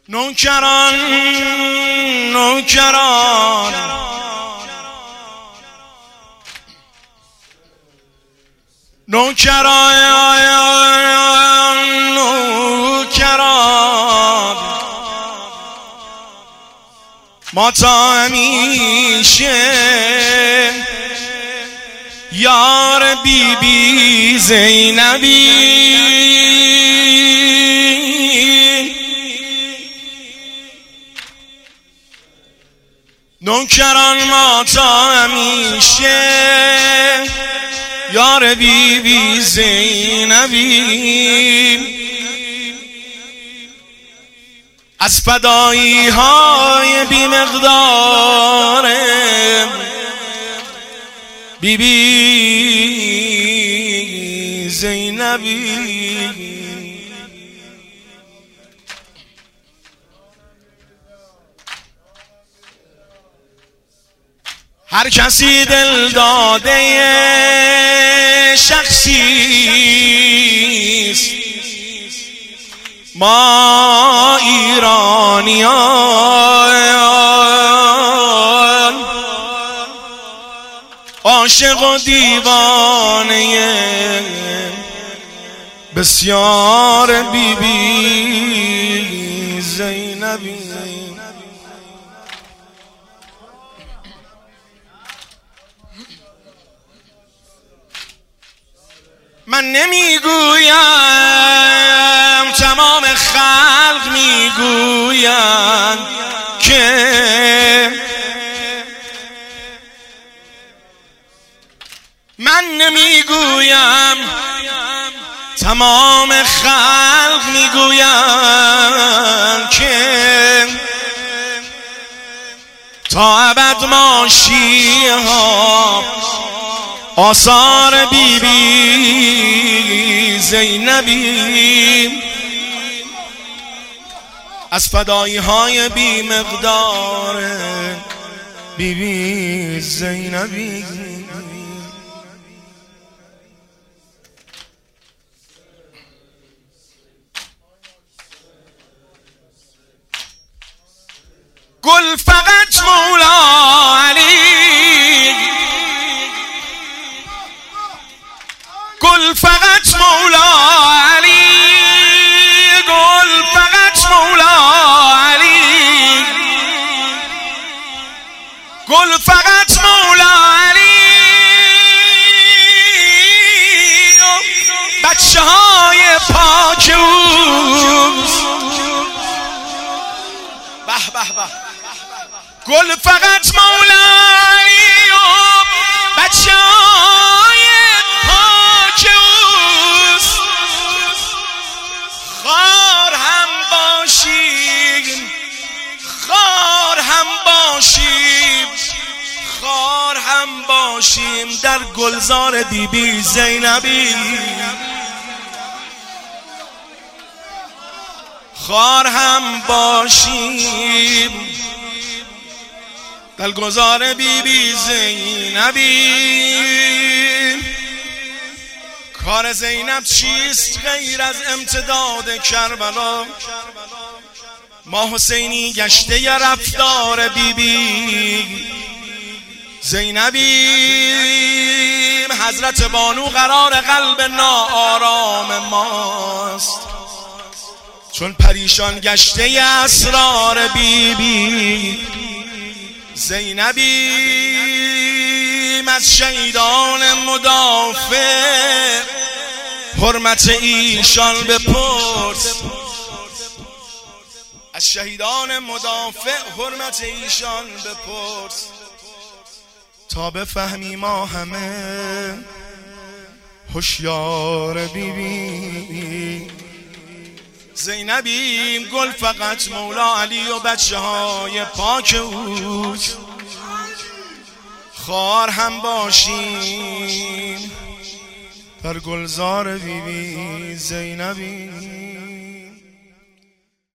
نوکران نوکران نوکران نوکران ما تا همیشه یار بی بی زینبی نوکران ما تا همیشه یار بی بی زینبی از فدایی های بی مقدار بی بی زینبی هر کسی دل داده شخصیست ما ایرانیان عاشق و دیوانه بسیار بی بی زینبی من نمیگویم تمام خلق میگویند که من نمیگویم تمام خلق میگویند که تا ابد ما شیعه آثار بی بی زینبی از فدایی های بی مقدار بی بی زینبی گل فقط مولا علی گل فقط مولا علی گل فقط مولا علی گل فقط مولا علی بچه های پاک اوست به به به گل فقط مولا علی بچه های پاک اوست خار هم باشیم خار هم باشیم خار هم باشیم در گلزار بی بی زینبی خار هم باشیم در گلزار بی بی زینبی کار زینب چیست غیر از امتداد کربلا ما حسینی گشته ی رفتار بی بی زینبی حضرت بانو قرار قلب ناآرام ماست چون پریشان گشته ی اسرار بی بی زینبی از شهیدان مدافع حرمت ایشان بپرس از شهیدان مدافع حرمت ایشان بپرس تا بفهمی ما همه هوشیار بی بی زینبی گل فقط مولا علی و بچه های پاک اوست خار هم باشیم در گلزار بی بی زینبی